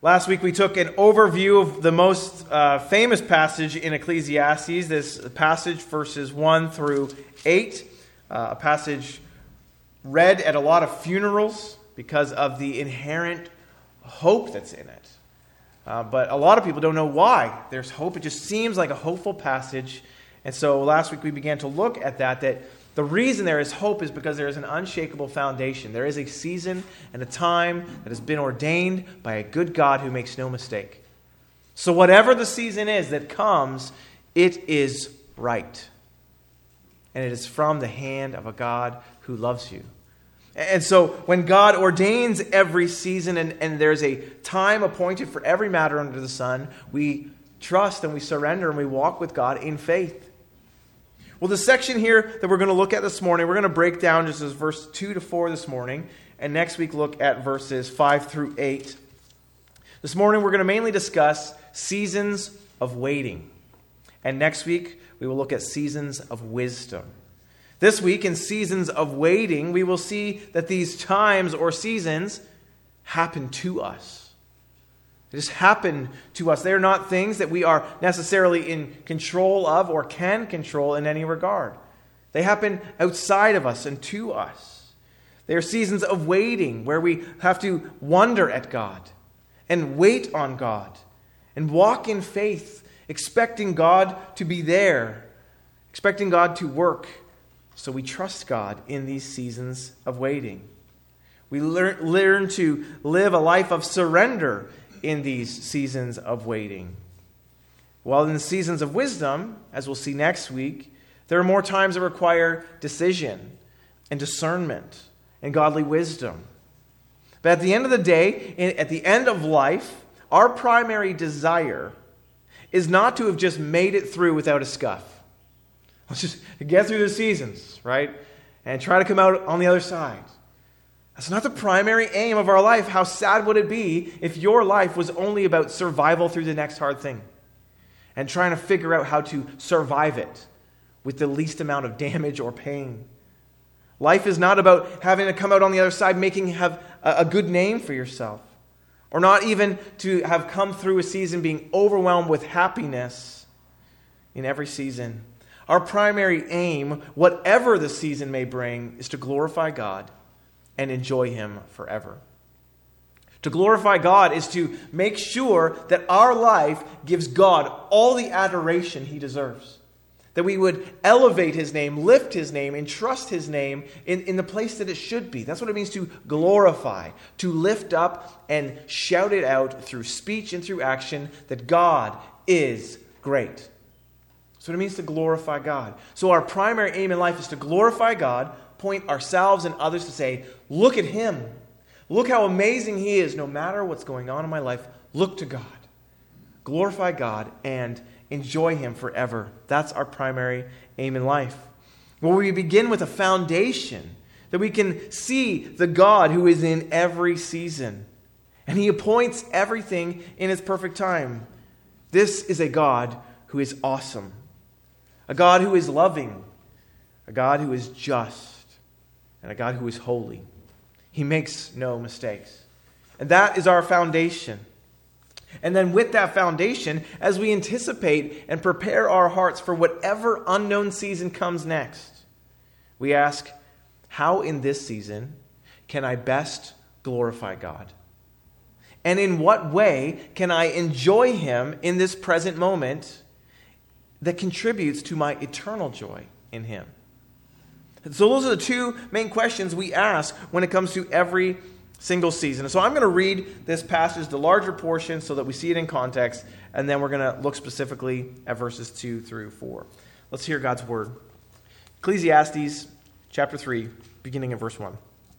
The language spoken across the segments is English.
Last week we took an overview of the most famous passage in Ecclesiastes, this passage verses 1 through 8, a passage read at a lot of funerals because of the inherent hope that's in it. But a lot of people don't know why there's hope. It just seems like a hopeful passage. And so last week we began to look at that the reason there is hope is because there is an unshakable foundation. There is a season and a time that has been ordained by a good God who makes no mistake. So whatever the season is that comes, it is right. And it is from the hand of a God who loves you. And so when God ordains every season and there's a time appointed for every matter under the sun, we trust and we surrender and we walk with God in faith. Well, the section here that we're going to look at this morning, we're going to break down just as verse 2 to 4 this morning, and next week look at verses 5 through 8. This morning we're going to mainly discuss seasons of waiting, and next week we will look at seasons of wisdom. This week in seasons of waiting, we will see that these times or seasons happen to us. They just happen to us. They are not things that we are necessarily in control of or can control in any regard. They happen outside of us and to us. They are seasons of waiting where we have to wonder at God and wait on God and walk in faith, expecting God to be there, expecting God to work. So we trust God in these seasons of waiting. We learn to live a life of surrender in these seasons of waiting. While in the seasons of wisdom, as we'll see next week, there are more times that require decision and discernment and godly wisdom. But at the end of the day, at the end of life, our primary desire is not to have just made it through without a scuff. Let's just get through the seasons, right? And try to come out on the other side. That's not the primary aim of our life. How sad would it be if your life was only about survival through the next hard thing and trying to figure out how to survive it with the least amount of damage or pain? Life is not about having to come out on the other side, have a good name for yourself, or not even to have come through a season being overwhelmed with happiness in every season. Our primary aim, whatever the season may bring, is to glorify God and enjoy Him forever. To glorify God is to make sure that our life gives God all the adoration He deserves. That we would elevate His name, lift His name, and trust His name in the place that it should be. That's what it means to glorify, to lift up and shout it out through speech and through action that God is great. That's what it means to glorify God. So our primary aim in life is to glorify God, point ourselves and others to say, look at Him. Look how amazing He is. No matter what's going on in my life, look to God. Glorify God and enjoy Him forever. That's our primary aim in life. Well, we begin with a foundation that we can see the God who is in every season. And He appoints everything in its perfect time. This is a God who is awesome. A God who is loving. A God who is just. And a God who is holy. He makes no mistakes. And that is our foundation. And then with that foundation, as we anticipate and prepare our hearts for whatever unknown season comes next, we ask, how in this season can I best glorify God? And in what way can I enjoy Him in this present moment that contributes to my eternal joy in Him? So those are the two main questions we ask when it comes to every single season. So I'm going to read this passage, the larger portion, so that we see it in context, and then we're going to look specifically at verses 2 through 4. Let's hear God's word. Ecclesiastes chapter 3, beginning at verse 1.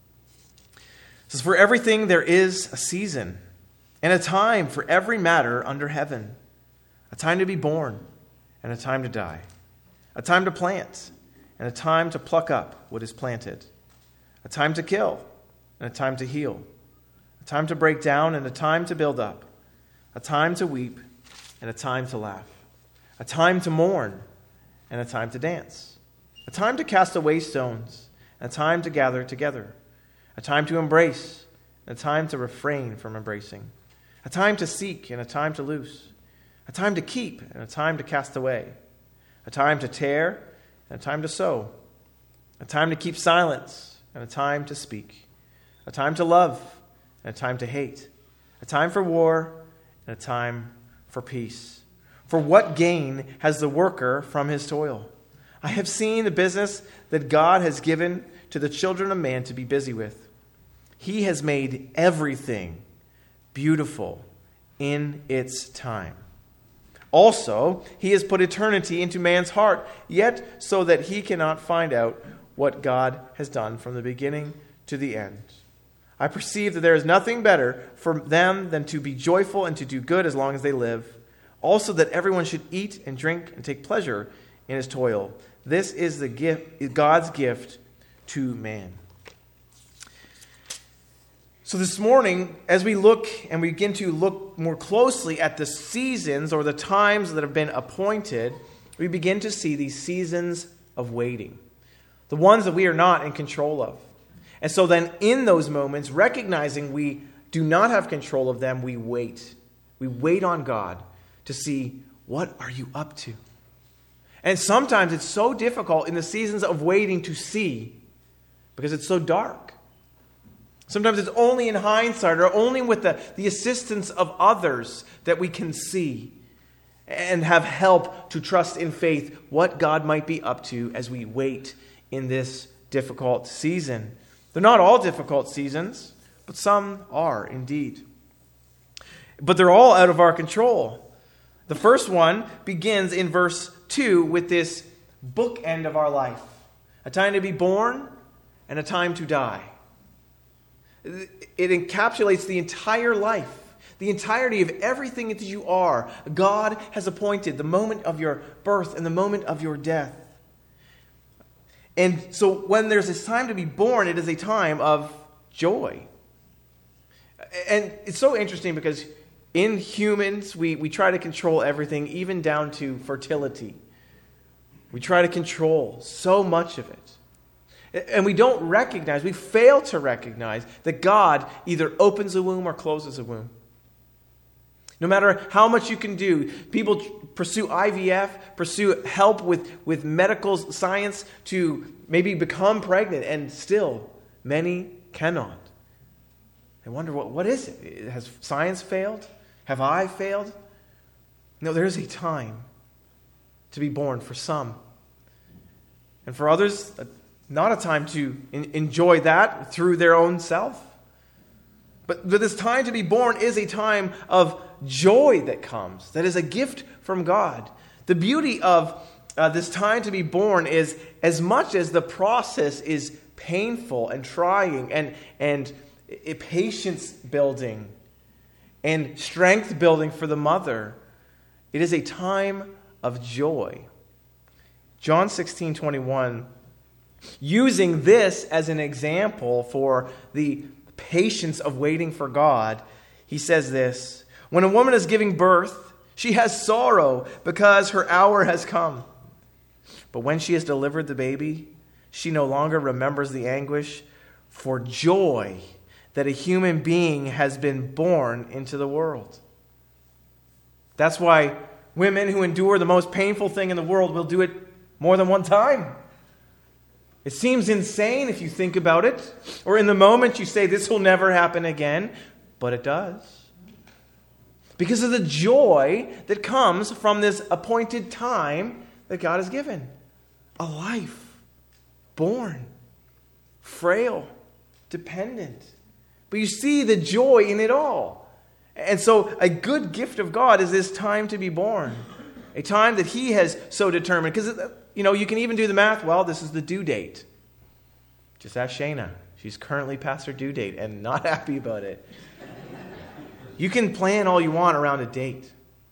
It says, "For everything there is a season, and a time for every matter under heaven, a time to be born, and a time to die, a time to plant, and a time to pluck up what is planted, a time to kill, and a time to heal, a time to break down, and a time to build up, a time to weep, and a time to laugh, a time to mourn, and a time to dance, a time to cast away stones, and a time to gather together, a time to embrace, and a time to refrain from embracing, A time to seek and a time to loose. A time to keep and a time to cast away. A time to tear and a time to sow. A time to keep silence and a time to speak. A time to love and a time to hate. A time for war and a time for peace. For what gain has the worker from his toil? I have seen the business that God has given to the children of man to be busy with. He has made everything beautiful in its time. Also, he has put eternity into man's heart, yet so that he cannot find out what God has done from the beginning to the end. I perceive that there is nothing better for them than to be joyful and to do good as long as they live. Also, that everyone should eat and drink and take pleasure in his toil. This is the gift, God's gift to man. So this morning, as we look and we begin to look more closely at the seasons or the times that have been appointed, we begin to see these seasons of waiting, the ones that we are not in control of. And so then in those moments, recognizing we do not have control of them, we wait. We wait on God to see, what are you up to? And sometimes it's so difficult in the seasons of waiting to see because it's so dark. Sometimes it's only in hindsight or only with the assistance of others that we can see and have help to trust in faith what God might be up to as we wait in this difficult season. They're not all difficult seasons, but some are indeed. But they're all out of our control. The first one begins in verse 2 with this bookend of our life. A time to be born and a time to die. It encapsulates the entire life, the entirety of everything that you are. God has appointed the moment of your birth and the moment of your death. And so when there's this time to be born, it is a time of joy. And it's so interesting because in humans, we try to control everything, even down to fertility. We try to control so much of it. And we don't recognize, we fail to recognize that God either opens a womb or closes a womb. No matter how much you can do, people pursue IVF, pursue help with medical science to maybe become pregnant, and still many cannot. They wonder, what is it? Has science failed? Have I failed? No, there is a time to be born for some. And for others, not a time to enjoy that through their own self. But this time to be born is a time of joy that comes. That is a gift from God. The beauty of this time to be born is, as much as the process is painful and trying and patience building and strength building for the mother, it is a time of joy. John 16:21, using this as an example for the patience of waiting for God, he says this: when a woman is giving birth, she has sorrow because her hour has come. But when she has delivered the baby, she no longer remembers the anguish for joy that a human being has been born into the world. That's why women who endure the most painful thing in the world will do it more than one time. It seems insane if you think about it, or in the moment you say this will never happen again, but it does. Because of the joy that comes from this appointed time that God has given. A life, born, frail, dependent. But you see the joy in it all. And so a good gift of God is this time to be born. A time that He has so determined. Because, you can even do the math. Well, this is the due date. Just ask Shayna. She's currently past her due date and not happy about it. You can plan all you want around a date.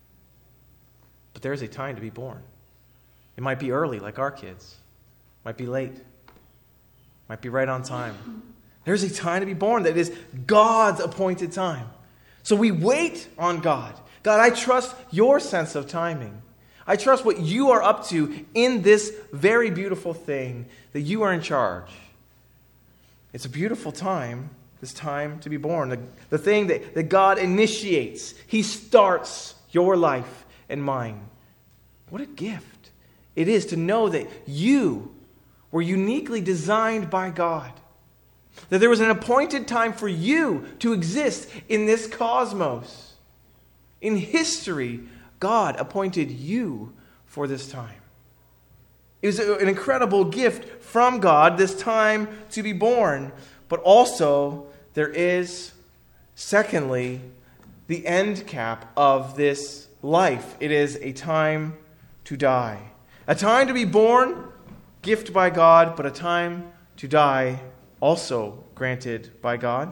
But there is a time to be born. It might be early, like our kids. Might be late. Might be right on time. There's a time to be born that is God's appointed time. So we wait on God. God, I trust your sense of timing. I trust what you are up to in this very beautiful thing, that you are in charge. It's a beautiful time this time to be born, the thing that God initiates. He starts your life and mine. What a gift it is to know that you were uniquely designed by God. That there was an appointed time for you to exist in this cosmos. In history, God appointed you for this time. It was an incredible gift from God, this time to be born. But also, there is, secondly, the end cap of this life. It is a time to die. A time to be born, gift by God, but a time to die, also granted by God.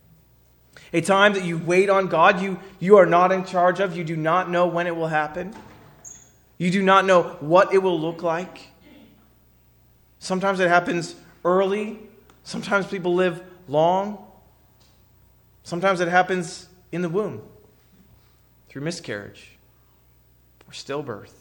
A time that you wait on God, you are not in charge of. You do not know when it will happen. You do not know what it will look like. Sometimes it happens early. Sometimes people live long. Sometimes it happens in the womb, through miscarriage or stillbirth.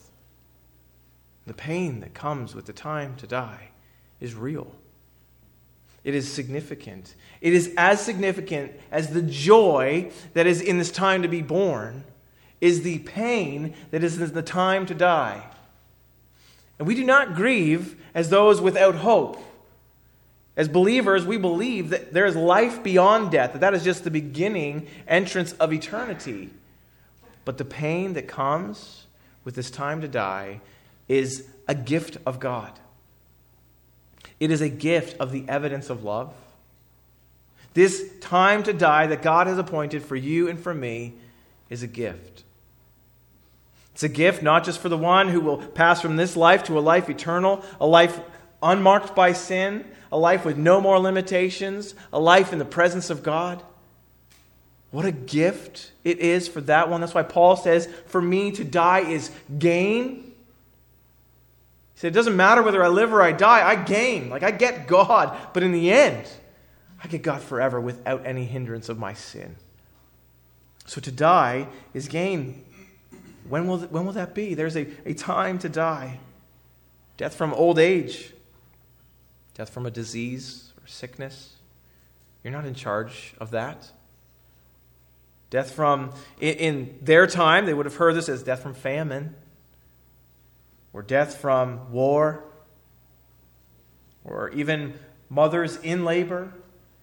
The pain that comes with the time to die is real. It is significant. It is as significant as the joy that is in this time to be born is the pain that is in the time to die. And we do not grieve as those without hope. As believers, we believe that there is life beyond death, that is just the beginning entrance of eternity. But the pain that comes with this time to die is a gift of God. It is a gift of the evidence of love. This time to die that God has appointed for you and for me is a gift. It's a gift not just for the one who will pass from this life to a life eternal, a life unmarked by sin, a life with no more limitations, a life in the presence of God. What a gift it is for that one. That's why Paul says, for me to die is gain. He said, it doesn't matter whether I live or I die, I gain. Like I get God, but in the end, I get God forever without any hindrance of my sin. So to die is gain. When will that be? There's a time to die. Death from old age. Death from a disease or sickness. You're not in charge of that. Death from, in their time, they would have heard this as death from famine. Or death from war. Or even mothers in labor.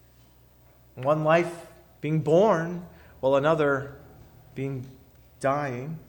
One life being born while another being dying.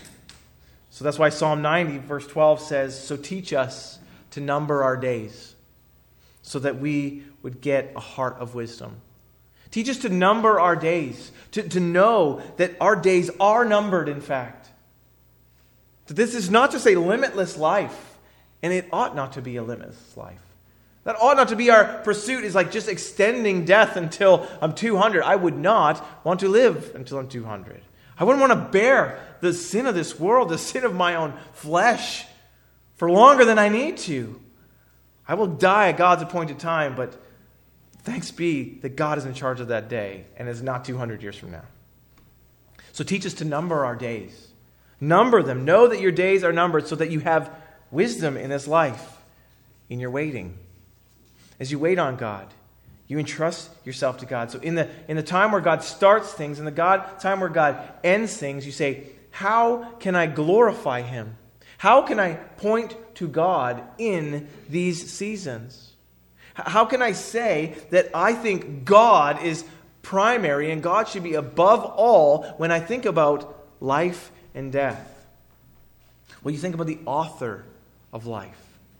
So that's why Psalm 90 verse 12 says, so teach us to number our days so that we would get a heart of wisdom. Teach us to number our days, to know that our days are numbered, in fact. That this is not just a limitless life, and it ought not to be a limitless life. That ought not to be our pursuit, is like just extending death until I'm 200. I would not want to live until I'm 200. I wouldn't want to bear the sin of this world, the sin of my own flesh, for longer than I need to. I will die at God's appointed time, but thanks be that God is in charge of that day, and it's not 200 years from now. So teach us to number our days. Number them. Know that your days are numbered so that you have wisdom in this life, in your waiting. As you wait on God, you entrust yourself to God. So in the time where God starts things, in the time where God ends things, you say, how can I glorify Him? How can I point to God in these seasons? How can I say that I think God is primary and God should be above all when I think about life and death? Well, you think about the author of life.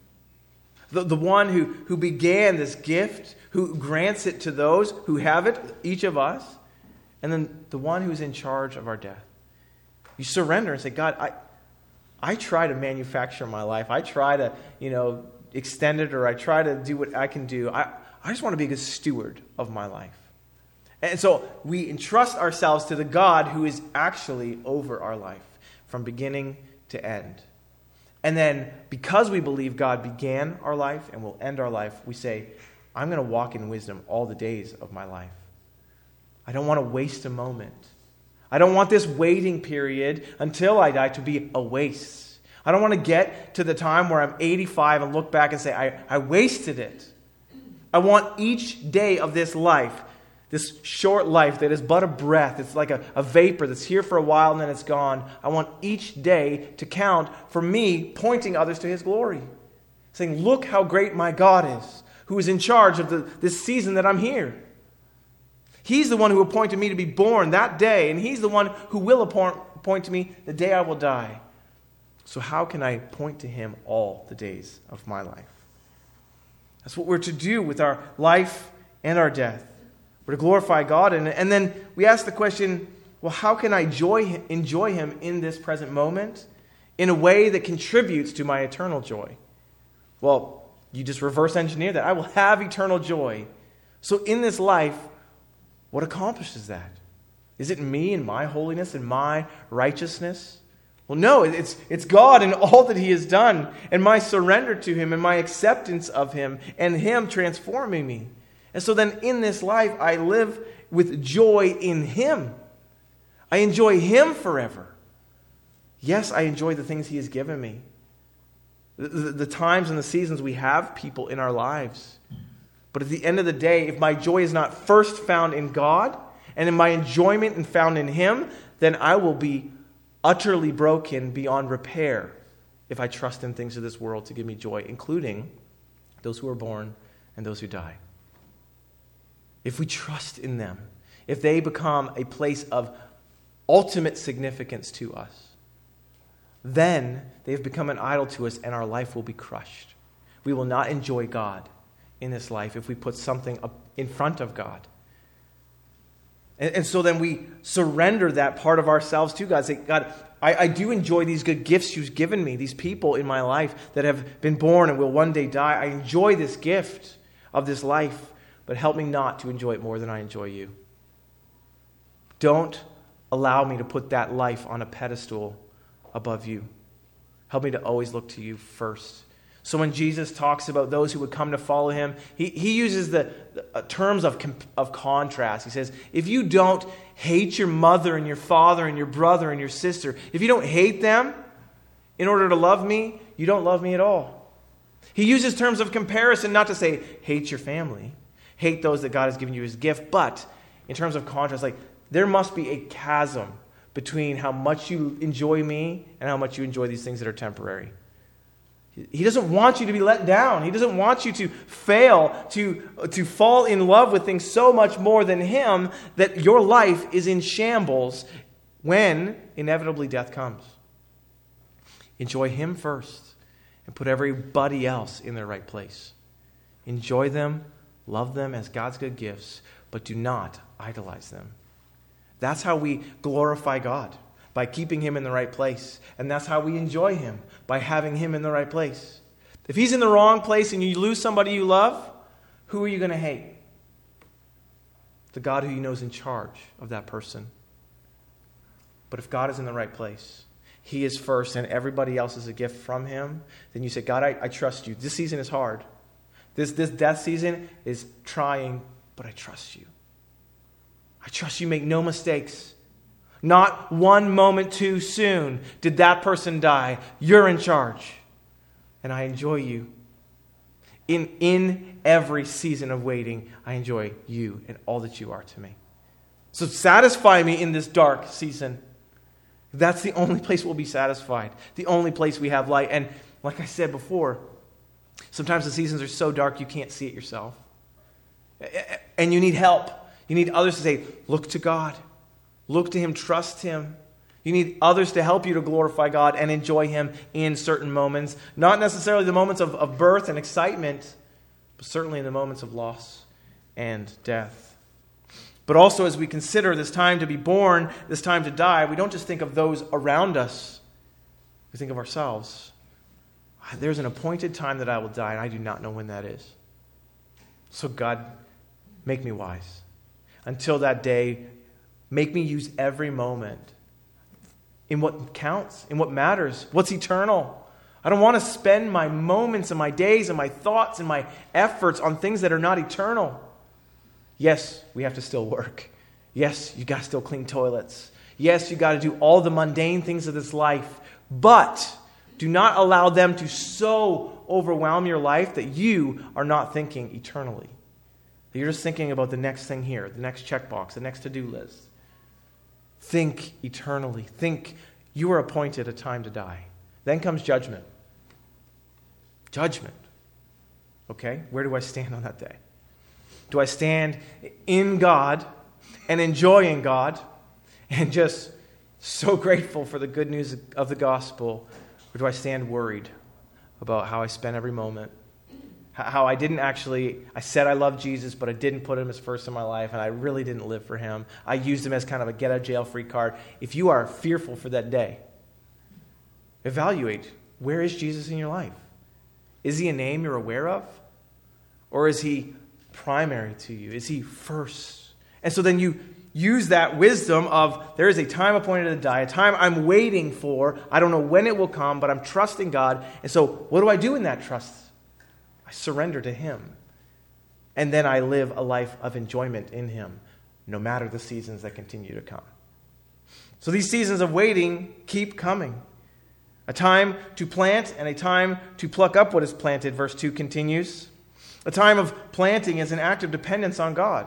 The one who began this gift, who grants it to those who have it, each of us, and then the one who's in charge of our death. You surrender and say, God, I try to manufacture my life. I try to, extend it, or I try to do what I can do. I just want to be a good steward of my life. And so we entrust ourselves to the God who is actually over our life from beginning to end. And then, because we believe God began our life and will end our life, we say, I'm going to walk in wisdom all the days of my life. I don't want to waste a moment. I don't want this waiting period until I die to be a waste. I don't want to get to the time where I'm 85 and look back and say, I wasted it. I want each day of this life, this short life that is but a breath. It's like a vapor that's here for a while and then it's gone. I want each day to count for me pointing others to His glory. Saying, look how great my God is, who is in charge of this season that I'm here. He's the one who appointed me to be born that day, and He's the one who will appoint to me the day I will die. So how can I point to Him all the days of my life? That's what we're to do with our life and our death. We're to glorify God. And then we ask the question, well, how can I enjoy Him in this present moment in a way that contributes to my eternal joy? Well, you just reverse engineer that. I will have eternal joy. So in this life, what accomplishes that? Is it me and my holiness and my righteousness? Well, no, it's God and all that He has done, and my surrender to Him and my acceptance of Him and Him transforming me. And so then in this life, I live with joy in Him. I enjoy Him forever. Yes, I enjoy the things He has given me. The times and the seasons we have people in our lives. But at the end of the day, if my joy is not first found in God, and in my enjoyment and found in Him, then I will be utterly broken beyond repair if I trust in things of this world to give me joy, including those who are born and those who die. If we trust in them, if they become a place of ultimate significance to us, then they've become an idol to us and our life will be crushed. We will not enjoy God in this life if we put something up in front of God. And so then we surrender that part of ourselves to God. Say, God, I do enjoy these good gifts You've given me, these people in my life that have been born and will one day die. I enjoy this gift of this life, but help me not to enjoy it more than I enjoy You. Don't allow me to put that life on a pedestal above You. Help me to always look to You first. So when Jesus talks about those who would come to follow Him, he uses the terms of contrast. He says, if you don't hate your mother and your father and your brother and your sister, if you don't hate them in order to love Me, you don't love Me at all. He uses terms of comparison not to say, hate your family, hate those that God has given you as gift, but in terms of contrast, like there must be a chasm between how much you enjoy Me and how much you enjoy these things that are temporary. He doesn't want you to be let down. He doesn't want you to fail, to fall in love with things so much more than Him that your life is in shambles when inevitably death comes. Enjoy Him first and put everybody else in their right place. Enjoy them, love them as God's good gifts, but do not idolize them. That's how we glorify God, by keeping Him in the right place. And that's how we enjoy Him, by having Him in the right place. If He's in the wrong place and you lose somebody you love, who are you going to hate? The God who you know is in charge of that person. But if God is in the right place, He is first and everybody else is a gift from Him, then you say, God, I trust You. This season is hard. This death season is trying, but I trust You. I trust You make no mistakes. Not one moment too soon did that person die. You're in charge. And I enjoy You. In every season of waiting, I enjoy You and all that You are to me. So satisfy me in this dark season. That's the only place we'll be satisfied. The only place we have light. And like I said before, sometimes the seasons are so dark you can't see it yourself. And you need help. You need others to say, look to God. Look to Him, trust Him. You need others to help you to glorify God and enjoy Him in certain moments. Not necessarily the moments of birth and excitement, but certainly in the moments of loss and death. But also as we consider this time to be born, this time to die, we don't just think of those around us. We think of ourselves. There's an appointed time that I will die, and I do not know when that is. So God, make me wise. Until that day, make me use every moment in what counts, in what matters, what's eternal. I don't want to spend my moments and my days and my thoughts and my efforts on things that are not eternal. Yes, we have to still work. Yes, you got to still clean toilets. Yes, you got to do all the mundane things of this life. But do not allow them to so overwhelm your life that you are not thinking eternally. You're just thinking about the next thing here, the next checkbox, the next to-do list. Think eternally. Think you are appointed a time to die. Then comes judgment. Judgment. Okay, where do I stand on that day? Do I stand in God and enjoying God and just so grateful for the good news of the gospel? Or do I stand worried about how I spent every moment? How I said I love Jesus, but I didn't put him as first in my life, and I really didn't live for him. I used him as kind of a get-out-of-jail-free card. If you are fearful for that day, evaluate, where is Jesus in your life? Is he a name you're aware of? Or is he primary to you? Is he first? And so then you use that wisdom of, there is a time appointed to die, a time I'm waiting for. I don't know when it will come, but I'm trusting God. And so what do I do in that trust? I surrender to him. And then I live a life of enjoyment in him, no matter the seasons that continue to come. So these seasons of waiting keep coming. A time to plant and a time to pluck up what is planted, verse 2 continues. A time of planting is an act of dependence on God.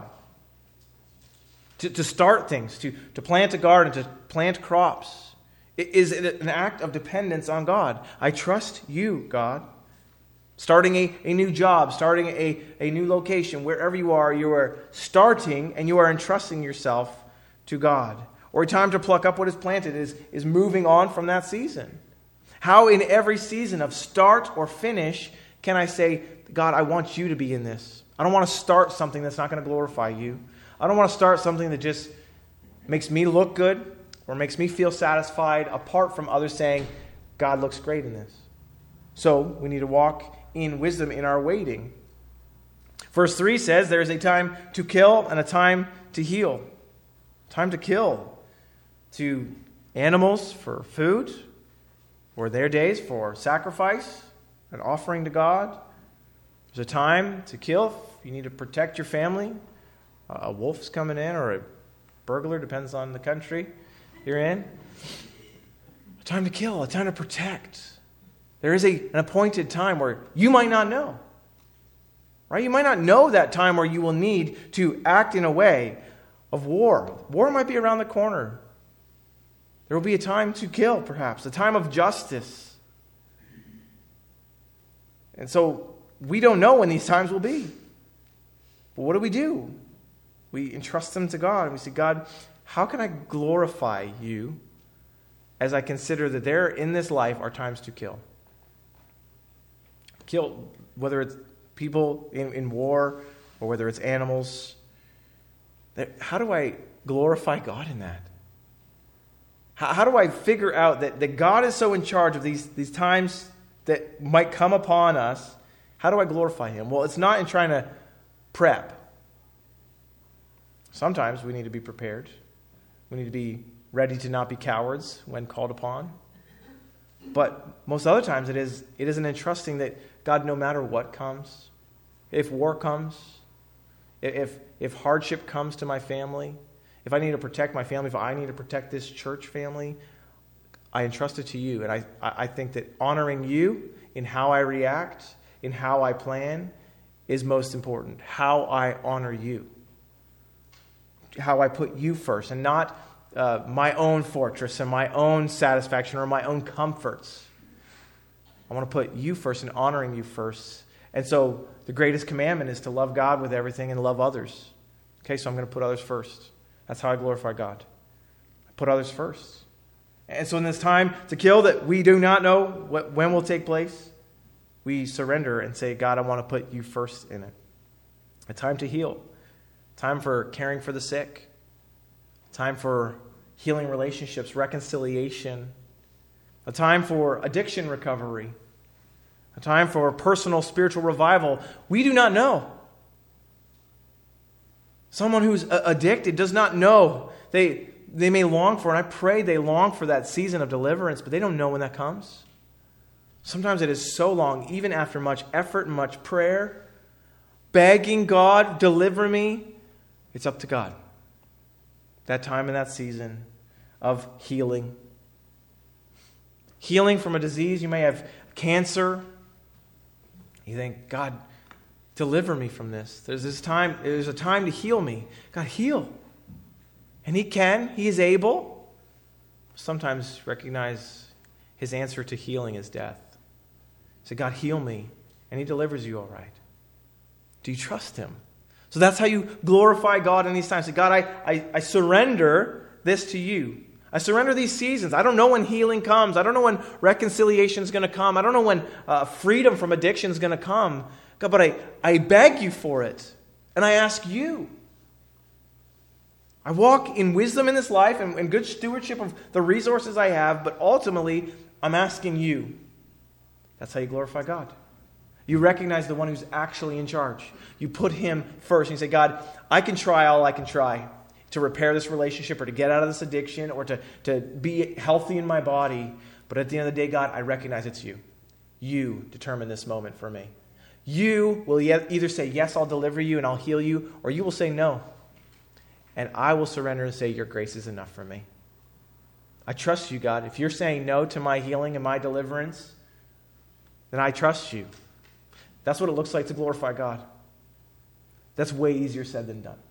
To start things, to plant a garden, to plant crops, it is an act of dependence on God. I trust you, God. Starting a new job, starting a new location, wherever you are starting and you are entrusting yourself to God. Or a time to pluck up what is planted is moving on from that season. How in every season of start or finish can I say, God, I want you to be in this. I don't want to start something that's not going to glorify you. I don't want to start something that just makes me look good or makes me feel satisfied apart from others saying, God looks great in this. So we need to walk in wisdom in our waiting. Verse 3 says there is a time to kill and a time to heal. Time to kill. To animals for food, or their days for sacrifice, an offering to God. There's a time to kill if you need to protect your family. A wolf's coming in, or a burglar, depends on the country you're in. A time to kill, a time to protect. There is an appointed time where you might not know. Right? You might not know that time where you will need to act in a way of war. War might be around the corner. There will be a time to kill, perhaps, a time of justice. And so we don't know when these times will be. But what do? We entrust them to God, and we say, God, how can I glorify you as I consider that there in this life are times to kill? Kill, whether it's people in war or whether it's animals. How do I glorify God in that? How do I figure out that God is so in charge of these times that might come upon us? How do I glorify him? Well, it's not in trying to prep. Sometimes we need to be prepared. We need to be ready to not be cowards when called upon. But most other times it is an entrusting that God, no matter what comes, if war comes, if hardship comes to my family, if I need to protect my family, if I need to protect this church family, I entrust it to you. And I think that honoring you in how I react, in how I plan, is most important. How I honor you. How I put you first, and not my own fortress and my own satisfaction or my own comforts. I want to put you first and honoring you first. And so the greatest commandment is to love God with everything and love others. Okay, so I'm going to put others first. That's how I glorify God. I put others first. And so in this time to kill that we do not know when will take place, we surrender and say, God, I want to put you first in it. A time to heal. Time for caring for the sick. Time for healing relationships, reconciliation. A time for addiction recovery. A time for personal spiritual revival. We do not know. Someone who's addicted does not know. They may long for, and I pray they long for that season of deliverance, but they don't know when that comes. Sometimes it is so long, even after much effort and much prayer, begging God, deliver me. It's up to God. That time and that season of healing. Healing from a disease. You may have cancer. You think, God, Deliver me from this. There's a time to heal me. God, heal. And he can. He is able. Sometimes recognize his answer to healing is death. Say, God, heal me. And he delivers you all right. Do you trust him? So that's how you glorify God in these times. Say, God, I surrender this to you. I surrender these seasons. I don't know when healing comes. I don't know when reconciliation is going to come. I don't know when freedom from addiction is going to come. God, but I beg you for it. And I ask you. I walk in wisdom in this life and good stewardship of the resources I have, but ultimately, I'm asking you. That's how you glorify God. You recognize the one who's actually in charge. You put him first. And you say, God, I can try all I can try to repair this relationship or to get out of this addiction or to be healthy in my body. But at the end of the day, God, I recognize it's you. You determine this moment for me. You will either say, yes, I'll deliver you and I'll heal you, or you will say no. And I will surrender and say, your grace is enough for me. I trust you, God. If you're saying no to my healing and my deliverance, then I trust you. That's what it looks like to glorify God. That's way easier said than done.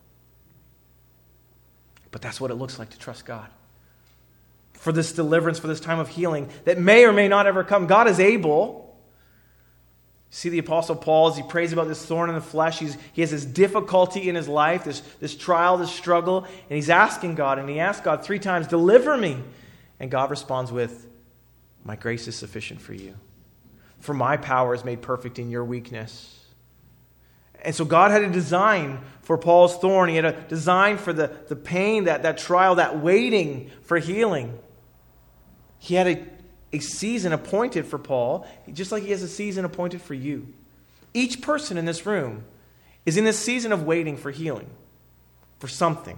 But that's what it looks like to trust God. For this deliverance, for this time of healing that may or may not ever come, God is able. See the Apostle Paul as he prays about this thorn in the flesh. He has this difficulty in his life, this trial, this struggle, and he's asking God, and he asks God 3 times, deliver me. And God responds with, my grace is sufficient for you. For my power is made perfect in your weakness. And so God had a design for Paul's thorn. He had a design for the pain, that trial, that waiting for healing. He had a season appointed for Paul, just like he has a season appointed for you. Each person in this room is in this season of waiting for healing, for something.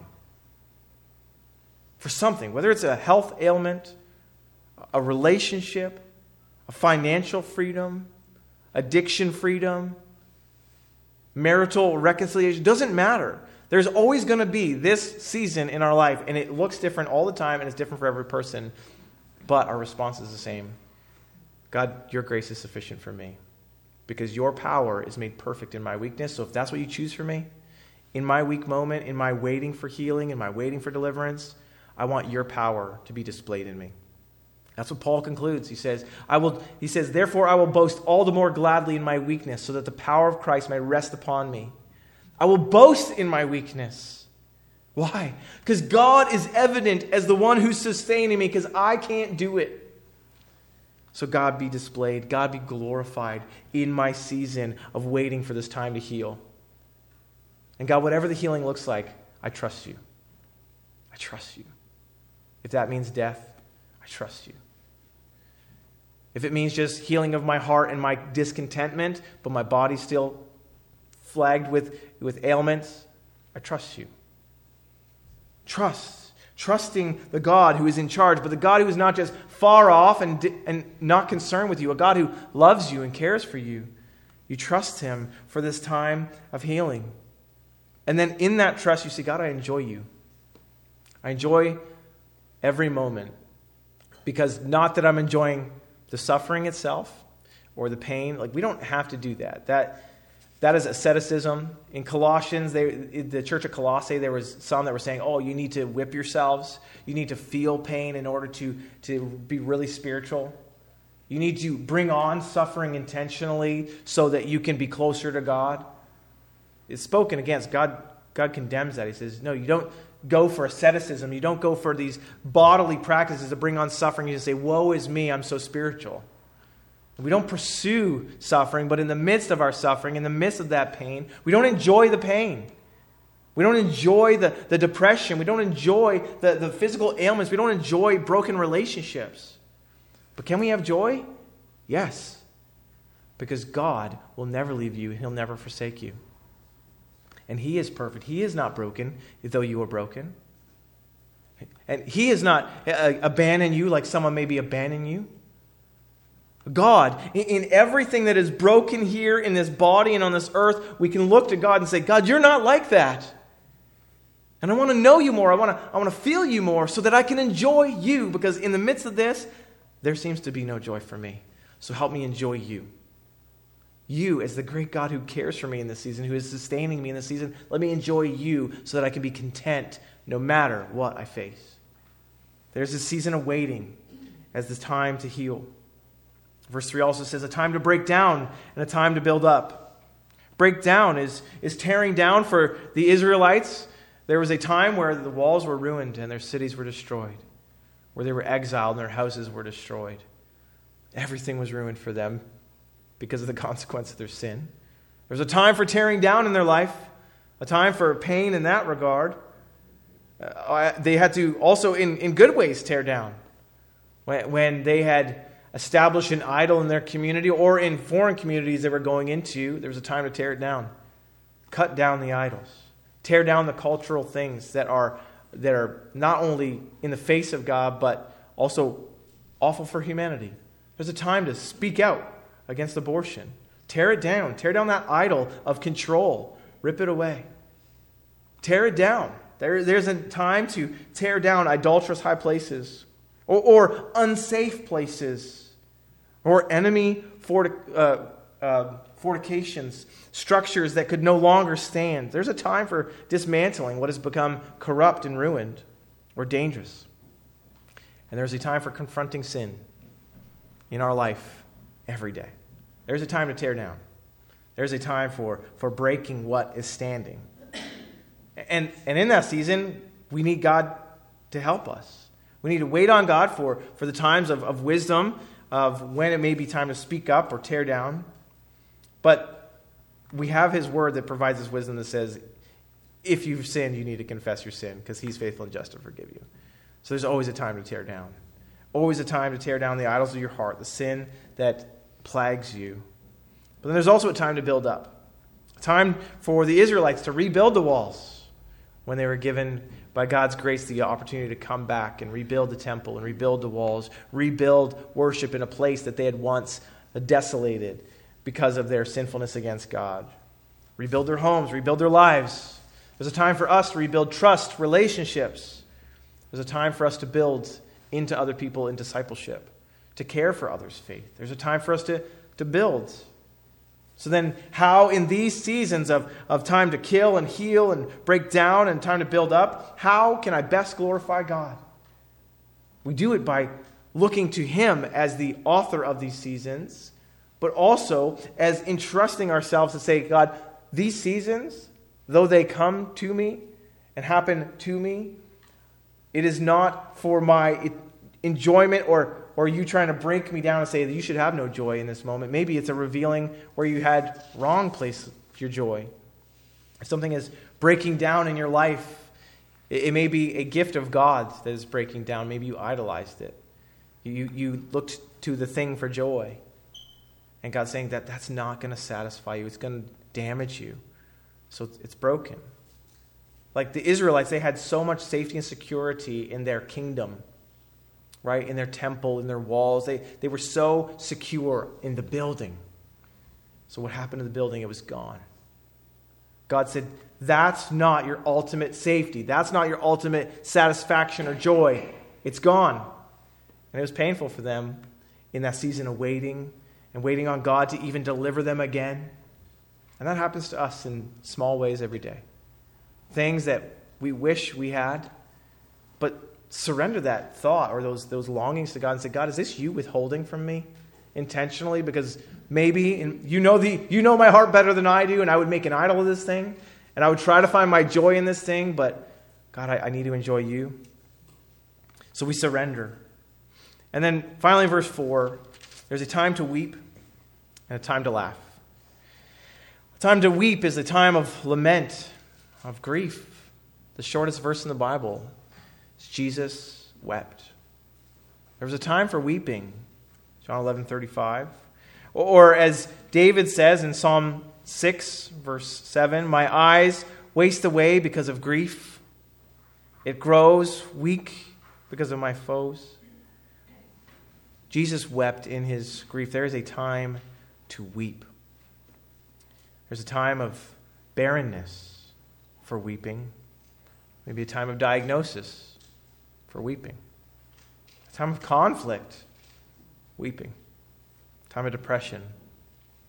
For something, whether it's a health ailment, a relationship, a financial freedom, addiction freedom, marital reconciliation, doesn't matter. There's always going to be this season in our life, and it looks different all the time, and it's different for every person. But our response is the same. God, your grace is sufficient for me because your power is made perfect in my weakness. So if that's what you choose for me, in my weak moment, in my waiting for healing, in my waiting for deliverance, I want your power to be displayed in me. That's what Paul concludes. He says, therefore I will boast all the more gladly in my weakness so that the power of Christ may rest upon me. I will boast in my weakness. Why? Because God is evident as the one who's sustaining me because I can't do it. So God be displayed, God be glorified in my season of waiting for this time to heal. And God, whatever the healing looks like, I trust you. I trust you. If that means death, I trust you. If it means just healing of my heart and my discontentment, but my body's still flagged with ailments, I trust you. Trusting the God who is in charge, but the God who is not just far off and not concerned with you, a God who loves you and cares for you. You trust him for this time of healing. And then in that trust, you say, God, I enjoy you. I enjoy every moment. Because not that I'm enjoying the suffering itself or the pain. Like, we don't have to do that. That is asceticism. In Colossians, the church of Colossae, there was some that were saying, oh, you need to whip yourselves. You need to feel pain in order to be really spiritual. You need to bring on suffering intentionally so that you can be closer to God. It's spoken against. God condemns that. He says, no, you don't go for asceticism. You don't go for these bodily practices that bring on suffering. You just say, woe is me, I'm so spiritual. We don't pursue suffering, but in the midst of our suffering, in the midst of that pain, we don't enjoy the pain. We don't enjoy the depression. We don't enjoy the physical ailments. We don't enjoy broken relationships. But can we have joy? Yes. Because God will never leave you. He'll never forsake you. And He is perfect. He is not broken, though you are broken. And He is not abandoning you like someone may be abandoning you. God, in everything that is broken here in this body and on this earth, we can look to God and say, God, you're not like that. And I want to know you more. I want to feel you more so that I can enjoy you. Because in the midst of this, there seems to be no joy for me. So help me enjoy you. you as the great God who cares for me in this season, who is sustaining me in this season. Let me enjoy you so that I can be content no matter what I face. There's a season of waiting as the time to heal. Verse 3 also says a time to break down and a time to build up. Break down is tearing down for the Israelites. There was a time where the walls were ruined and their cities were destroyed, where they were exiled and their houses were destroyed. Everything was ruined for them because of the consequence of their sin. There was a time for tearing down in their life, a time for pain in that regard. They had to also, in good ways, tear down. When they had established an idol in their community or in foreign communities they were going into, there was a time to tear it down. Cut down the idols. Tear down the cultural things that are not only in the face of God, but also awful for humanity. There's a time to speak out against abortion. Tear it down. Tear down that idol of control. Rip it away. Tear it down. There's a time to tear down idolatrous high places or unsafe places or enemy fortifications, structures that could no longer stand. There's a time for dismantling what has become corrupt and ruined or dangerous. And there's a time for confronting sin in our life every day. There's a time to tear down. There's a time for breaking what is standing. And in that season, we need God to help us. We need to wait on God for the times of wisdom, of when it may be time to speak up or tear down. But we have His word that provides us wisdom that says, if you've sinned, you need to confess your sin because He's faithful and just to forgive you. So there's always a time to tear down. Always a time to tear down the idols of your heart, the sin that plagues you. But then there's also a time to build up. A time for the Israelites to rebuild the walls when they were given by God's grace the opportunity to come back and rebuild the temple and rebuild the walls, rebuild worship in a place that they had once desolated because of their sinfulness against God. Rebuild their homes, rebuild their lives. There's a time for us to rebuild trust, relationships. There's a time for us to build into other people in discipleship, to care for others' faith. There's a time for us to build. So then how in these seasons of time to kill and heal and break down and time to build up, how can I best glorify God? We do it by looking to Him as the author of these seasons, but also as entrusting ourselves to say, God, these seasons, though they come to me and happen to me, it is not for my enjoyment or you trying to break me down and say that you should have no joy in this moment. Maybe it's a revealing where you had wrong place your joy. If something is breaking down in your life, it may be a gift of God that is breaking down. Maybe you idolized it. You looked to the thing for joy. And God's saying that that's not going to satisfy you. It's going to damage you. So it's broken. Like the Israelites, they had so much safety and security in their kingdom, right? In their temple, in their walls. They were so secure in the building. So what happened to the building? It was gone. God said, that's not your ultimate safety. That's not your ultimate satisfaction or joy. It's gone. And it was painful for them in that season of waiting and waiting on God to even deliver them again. And that happens to us in small ways every day. Things that we wish we had, but surrender that thought or those longings to God and say, God, is this you withholding from me intentionally? Because maybe, and you know my heart better than I do, and I would make an idol of this thing, and I would try to find my joy in this thing, but God, I need to enjoy you. So we surrender. And then finally, verse 4, there's a time to weep and a time to laugh. A time to weep is a time of lament, of grief. The shortest verse in the Bible is Jesus wept. There was a time for weeping, John 11:35. Or as David says in Psalm 6, verse 7, my eyes waste away because of grief. It grows weak because of my foes. Jesus wept in his grief. There is a time to weep. There's a time of barrenness for weeping. Maybe a time of diagnosis for weeping. A time of conflict, weeping. A time of depression,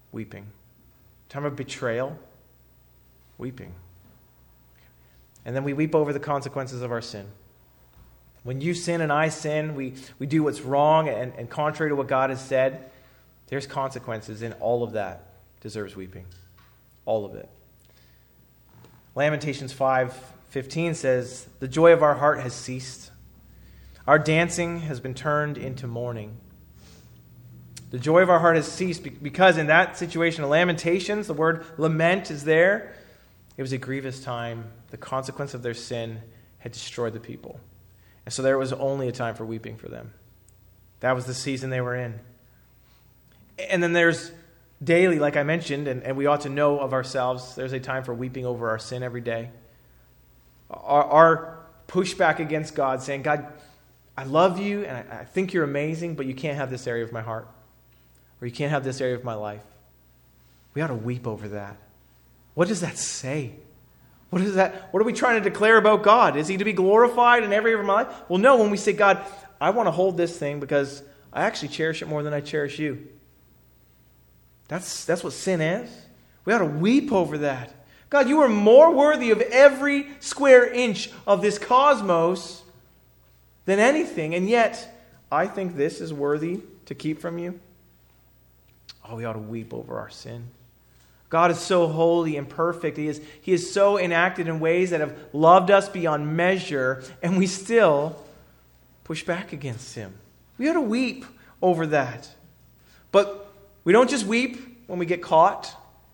weeping. Time of betrayal, weeping. And then we weep over the consequences of our sin. When you sin and I sin, we do what's wrong and contrary to what God has said, there's consequences, and all of that deserves weeping. All of it. Lamentations 5:15 says, "The joy of our heart has ceased. Our dancing has been turned into mourning." The joy of our heart has ceased because in that situation of Lamentations, the word lament is there. It was a grievous time. The consequence of their sin had destroyed the people. And so there was only a time for weeping for them. That was the season they were in. And then there's daily, like I mentioned, and we ought to know of ourselves, there's a time for weeping over our sin every day. Our pushback against God, saying, God, I love you and I think you're amazing, but you can't have this area of my heart. Or you can't have this area of my life. We ought to weep over that. What does that say? What is that? What are we trying to declare about God? Is he to be glorified in every area of my life? Well, no, when we say, God, I want to hold this thing because I actually cherish it more than I cherish you. That's what sin is. We ought to weep over that. God, you are more worthy of every square inch of this cosmos than anything, and yet I think this is worthy to keep from you. Oh, we ought to weep over our sin. God is so holy and perfect. He is so enacted in ways that have loved us beyond measure, and we still push back against him. We ought to weep over that. But we don't just weep when we get caught.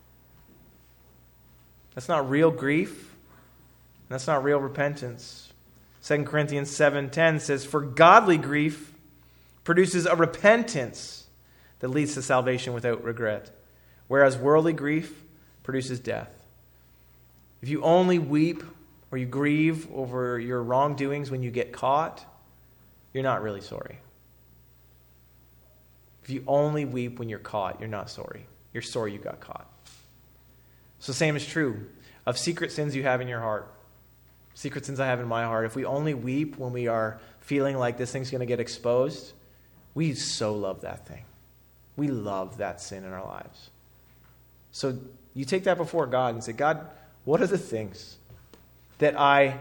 That's not real grief. That's not real repentance. 2 Corinthians 7:10 says, "For godly grief produces a repentance that leads to salvation without regret, whereas worldly grief produces death." If you only weep or you grieve over your wrongdoings when you get caught, you're not really sorry. If you only weep when you're caught, you're not sorry. You're sorry you got caught. So the same is true of secret sins you have in your heart. Secret sins I have in my heart. If we only weep when we are feeling like this thing's going to get exposed, we so love that thing. We love that sin in our lives. So you take that before God and say, God, what are the things that I'm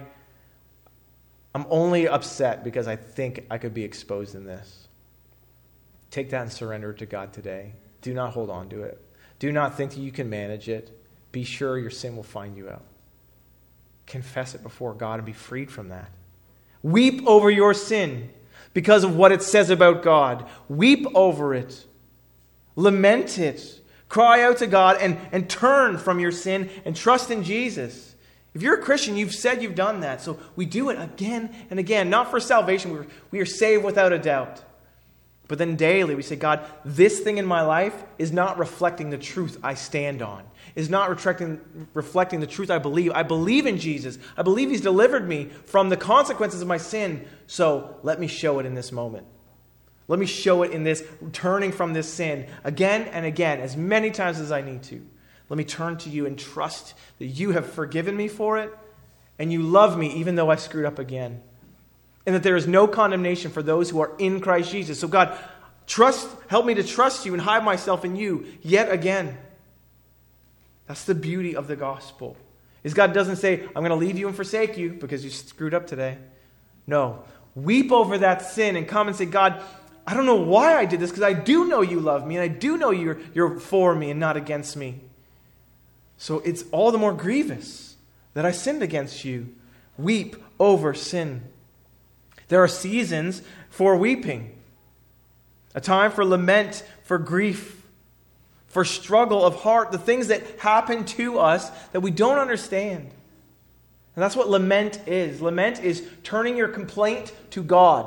only upset because I think I could be exposed in this? Take that and surrender it to God today. Do not hold on to it. Do not think that you can manage it. Be sure your sin will find you out. Confess it before God and be freed from that. Weep over your sin because of what it says about God. Weep over it. Lament it. Cry out to God and turn from your sin and trust in Jesus. If you're a Christian, you've said you've done that. So we do it again and again. Not for salvation. We are saved without a doubt. But then daily we say, God, this thing in my life is not reflecting the truth I stand on. Is not reflecting the truth I believe. I believe in Jesus. I believe he's delivered me from the consequences of my sin. So let me show it in this moment. Let me show it in this turning from this sin again and again, as many times as I need to. Let me turn to you and trust that you have forgiven me for it and you love me even though I screwed up again. And that there is no condemnation for those who are in Christ Jesus. So God, help me to trust you and hide myself in you yet again. That's the beauty of the gospel. Is God doesn't say, I'm going to leave you and forsake you because you screwed up today. No. Weep over that sin and come and say, God, I don't know why I did this because I do know you love me and I do know you're for me and not against me. So it's all the more grievous that I sinned against you. Weep over sin. There are seasons for weeping. A time for lament, for grief, for struggle of heart, the things that happen to us that we don't understand. And that's what lament is. Lament is turning your complaint to God.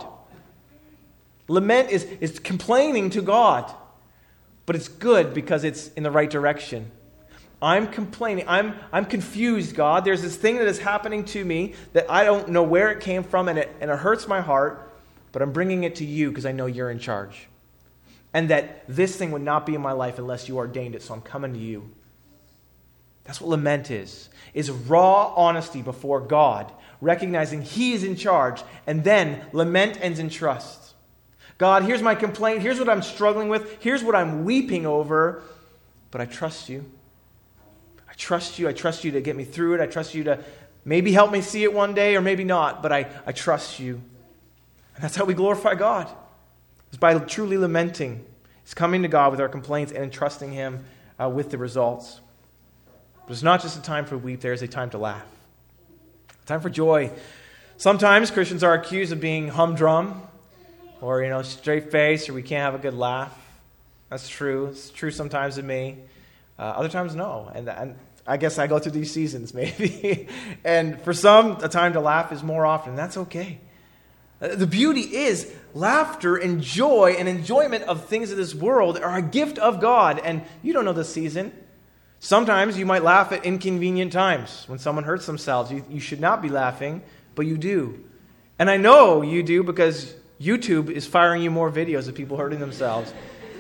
Lament is complaining to God. But it's good because it's in the right direction. I'm complaining. I'm confused, God. There's this thing that is happening to me that I don't know where it came from and it hurts my heart, but I'm bringing it to you because I know you're in charge. And that this thing would not be in my life unless you ordained it, so I'm coming to you. That's what lament is raw honesty before God, recognizing he is in charge, and then lament ends in trust. God, here's my complaint, here's what I'm struggling with, here's what I'm weeping over, but I trust you. I trust you. I trust you to get me through it. I trust you to maybe help me see it one day or maybe not, but I trust you. And that's how we glorify God. It's by truly lamenting. It's coming to God with our complaints and entrusting Him with the results. But it's not just a time for weep, there is a time to laugh. A time for joy. Sometimes Christians are accused of being humdrum or, straight face, or we can't have a good laugh. That's true. It's true sometimes of me. Other times, no. And I guess I go through these seasons, maybe. And for some, a time to laugh is more often. That's okay. The beauty is laughter and joy and enjoyment of things of this world are a gift of God. And you don't know the season. Sometimes you might laugh at inconvenient times. When someone hurts themselves, you should not be laughing, but you do. And I know you do because YouTube is firing you more videos of people hurting themselves.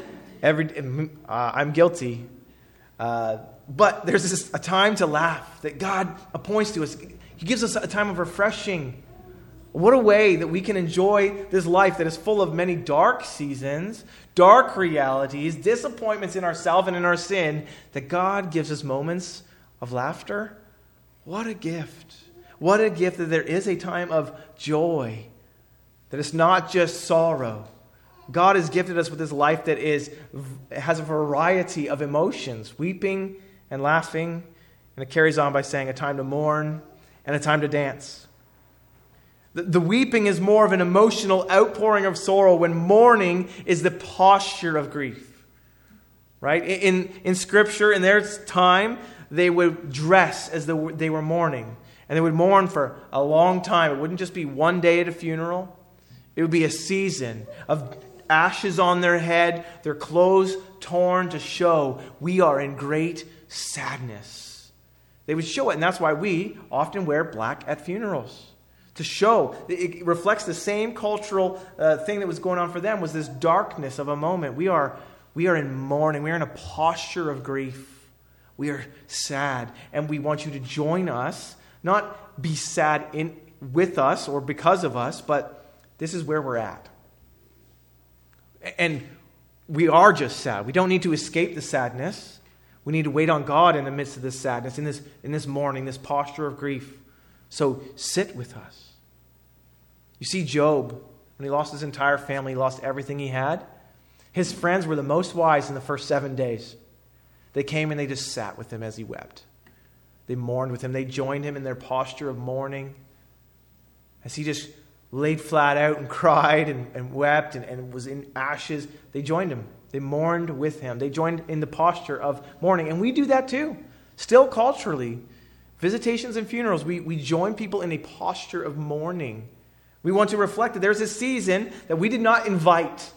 I'm guilty. But there's a time to laugh that God appoints to us. He gives us a time of refreshing. What a way that we can enjoy this life that is full of many dark seasons, dark realities, disappointments in ourselves and in our sin, that God gives us moments of laughter. What a gift. What a gift that there is a time of joy, that it's not just sorrow. God has gifted us with this life that has a variety of emotions, weeping and laughing, and it carries on by saying a time to mourn and a time to dance. The weeping is more of an emotional outpouring of sorrow when mourning is the posture of grief. Right? In Scripture, in their time, they would dress as though they were mourning. And they would mourn for a long time. It wouldn't just be one day at a funeral. It would be a season of ashes on their head, their clothes torn to show we are in great sadness. They would show it, and that's why we often wear black at funerals. To show, it reflects the same cultural thing that was going on for them, was this darkness of a moment. We are in mourning. We are in a posture of grief. We are sad, and we want you to join us, not be sad with us or because of us, but this is where we're at. And we are just sad. We don't need to escape the sadness. We need to wait on God in the midst of this sadness, in this mourning, this posture of grief. So sit with us. You see Job, when he lost his entire family, he lost everything he had. His friends were the most wise in the first 7 days. They came and they just sat with him as he wept. They mourned with him. They joined him in their posture of mourning. As he just laid flat out and cried and wept and was in ashes, they joined him. They mourned with him. They joined in the posture of mourning. And we do that too. Still culturally. Visitations and funerals, we join people in a posture of mourning. We want to reflect that there's a season that we did not invite.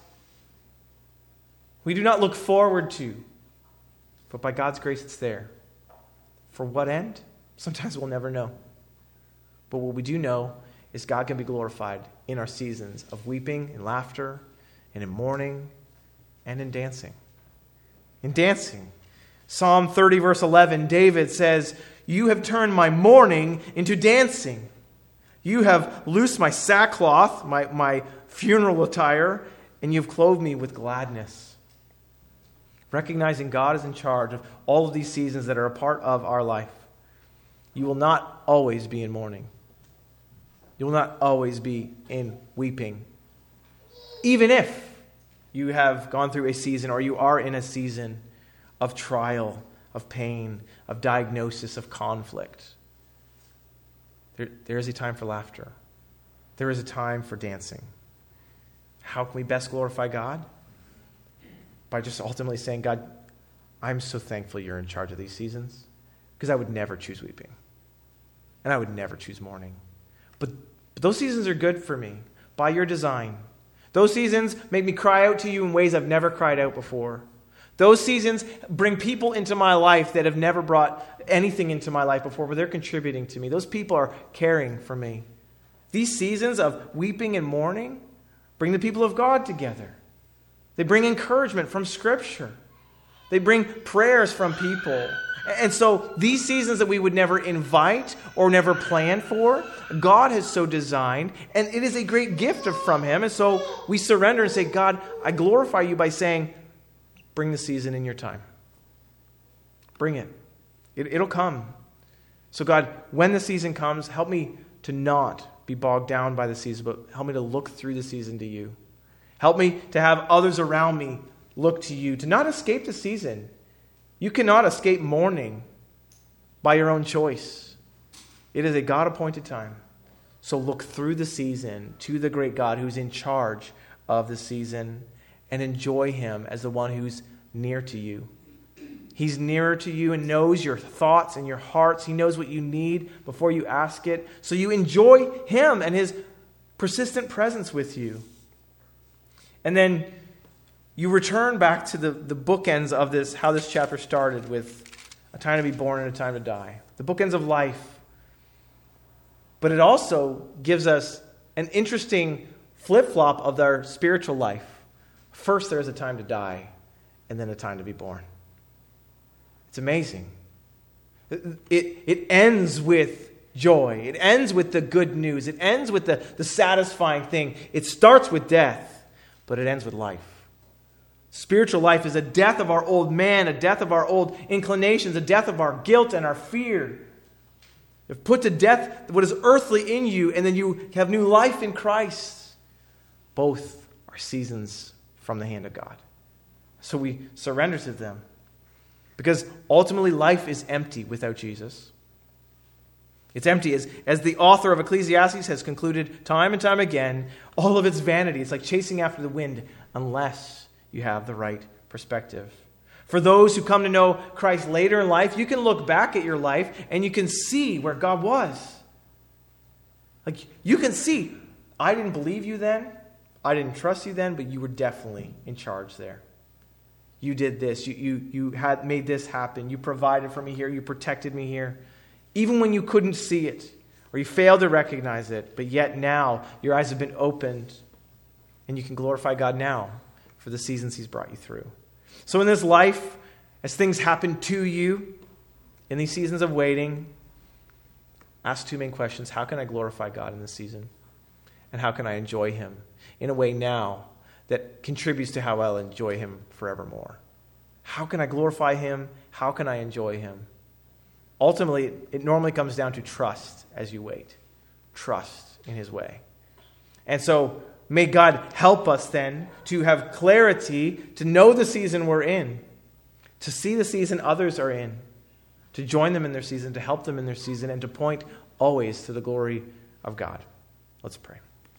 We do not look forward to. But by God's grace, it's there. For what end? Sometimes we'll never know. But what we do know is God can be glorified in our seasons of weeping and laughter and in mourning and in dancing. In dancing. Psalm 30 verse 11, David says, "You have turned my mourning into dancing. You have loosed my sackcloth, my funeral attire, and you've clothed me with gladness." Recognizing God is in charge of all of these seasons that are a part of our life. You will not always be in mourning. You will not always be in weeping. Even if you have gone through a season or you are in a season of trial, of pain, of diagnosis, of conflict. There is a time for laughter. There is a time for dancing. How can we best glorify God? By just ultimately saying, God, I'm so thankful you're in charge of these seasons, because I would never choose weeping. And I would never choose mourning. But those seasons are good for me by your design. Those seasons make me cry out to you in ways I've never cried out before. Those seasons bring people into my life that have never brought anything into my life before, but they're contributing to me. Those people are caring for me. These seasons of weeping and mourning bring the people of God together. They bring encouragement from Scripture. They bring prayers from people. And so these seasons that we would never invite or never plan for, God has so designed, and it is a great gift from Him. And so we surrender and say, God, I glorify you by saying, bring the season in your time. Bring it. It'll come. So God, when the season comes, help me to not be bogged down by the season, but help me to look through the season to you. Help me to have others around me look to you, to not escape the season. You cannot escape mourning by your own choice. It is a God-appointed time. So look through the season to the great God who's in charge of the season and enjoy him as the one who's near to you. He's nearer to you and knows your thoughts and your hearts. He knows what you need before you ask it. So you enjoy him and his persistent presence with you. And then you return back to the bookends of this, how this chapter started with a time to be born and a time to die. The bookends of life. But it also gives us an interesting flip-flop of our spiritual life. First, there's a time to die, and then a time to be born. It's amazing. It ends with joy. It ends with the good news. It ends with the satisfying thing. It starts with death, but it ends with life. Spiritual life is a death of our old man, a death of our old inclinations, a death of our guilt and our fear. You've put to death what is earthly in you, and then you have new life in Christ. Both are seasons from the hand of God. So we surrender to them. Because ultimately life is empty without Jesus. It's empty. As the author of Ecclesiastes has concluded time and time again, all of it's vanity. It's like chasing after the wind unless you have the right perspective. For those who come to know Christ later in life, you can look back at your life and you can see where God was. Like you can see, I didn't believe you then, I didn't trust you then, but you were definitely in charge there. You did this, you had made this happen, you provided for me here, you protected me here. Even when you couldn't see it, or you failed to recognize it, but yet now your eyes have been opened and you can glorify God now for the seasons he's brought you through. So in this life, as things happen to you, in these seasons of waiting, ask two main questions. How can I glorify God in this season? And how can I enjoy him in a way now that contributes to how I'll enjoy him forevermore? How can I glorify him? How can I enjoy him? Ultimately, it normally comes down to trust as you wait. Trust in his way. And so, may God help us then to have clarity, to know the season we're in, to see the season others are in, to join them in their season, to help them in their season, and to point always to the glory of God. Let's pray.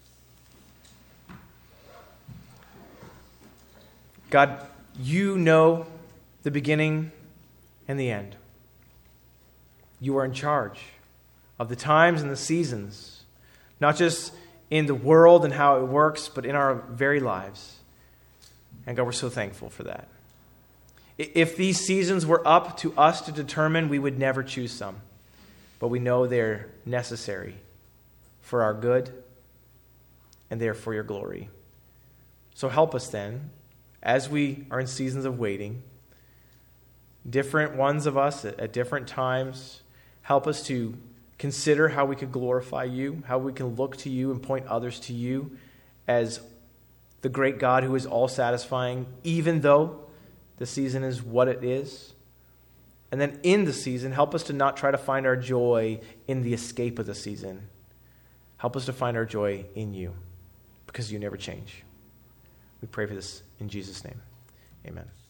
God, you know the beginning and the end. You are in charge of the times and the seasons, not just in the world and how it works, but in our very lives. And God, we're so thankful for that. If these seasons were up to us to determine, we would never choose some. But we know they're necessary for our good and they're for your glory. So help us then, as we are in seasons of waiting, different ones of us at different times, help us to consider how we could glorify you, how we can look to you and point others to you as the great God who is all satisfying, even though the season is what it is. And then in the season, help us to not try to find our joy in the escape of the season. Help us to find our joy in you, because you never change. We pray for this in Jesus' name. Amen.